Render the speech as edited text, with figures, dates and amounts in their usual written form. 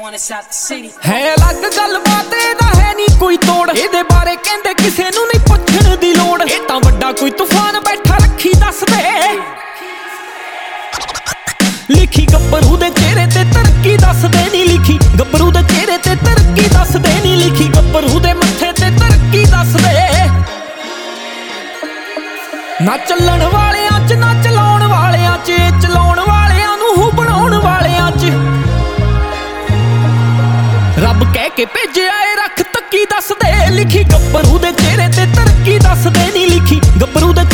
ਹੈ ਅਲੱਗ ਗੱਲਬਾਤ ਇਹਦਾ ਹੈ ਨੀ ਕੋਈ ਤੋੜ, ਇਹਦੇ ਬਾਰੇ ਕਹਿੰਦੇ ਕਿਸੇ ਨੂੰ ਨਹੀਂ ਪੁੱਛਣ ਦੀ ਲੋੜ। ਇਹ ਤਾਂ ਵੱਡਾ ਕੋਈ ਤੂਫਾਨ ਬੈਠਾ ਰੱਖੀ ਦੱਸਦੇ, ਲਿਖੀ ਗੱਭਰੂ ਦੇ ਚਿਹਰੇ ਤੇ ਤਰੱਕੀ ਦੱਸਦੇ ਨੀ, ਲਿਖੀ ਗੱਭਰੂ ਦੇ ਚਿਹਰੇ ਤੇ ਤਰੱਕੀ ਦੱਸਦੇ ਨੀ, ਲਿਖੀ ਗੱਭਰੂ ਦੇ ਮੱਥੇ ਤੇ ਤਰੱਕੀ ਦੱਸਦੇ। ਨਾ ਚੱਲਣ ਵਾਲਿਆਂ ਚ ਨਾ ਚਲਾਉਣ ਵਾਲਿਆਂ ਚ, ਚਲਾਉਣ ਵਾਲਿਆਂ ਨੂੰ ਹੂ ਬਣਾਉਣ ਵਾਲਿਆਂ ਚ। ਰੱਬ ਕਹਿ ਕੇ ਭੇਜਿਆ ਏ ਰੱਖ ਤੱਕੀ ਦੱਸਦੇ, ਲਿਖੀ ਗੱਭਰੂ ਦੇ ਚਿਹਰੇ ਤੇ ਤਰੱਕੀ ਦੱਸਦੇ ਨੀ, ਲਿਖੀ ਗੱਭਰੂ ਦੇ